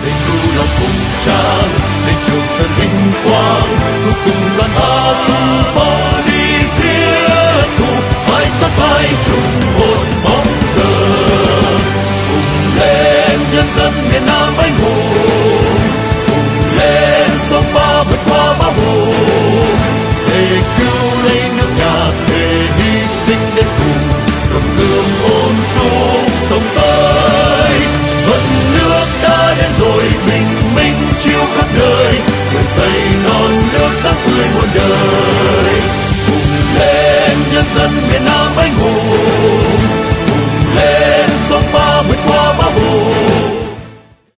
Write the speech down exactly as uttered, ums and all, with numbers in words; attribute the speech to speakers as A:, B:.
A: để cứu lòng cùng tràn để trường sơn vinh quang cùng dùng loan hạ xuống bỏ đi giết thù mãi sát vai chung một bóng cờ cùng lên nhân dân miền Nam anh hùng cùng lên sông Ba vượt qua bão hùng để cứu lấy nước nhà để hy sinh đến cùng cầm cương ôn xuống sông tới vận nước đã đến rồi bình minh chiếu khắp nơi người xây non nước sáng tươi muôn đời cùng lên nhân dân miền Nam anh hùng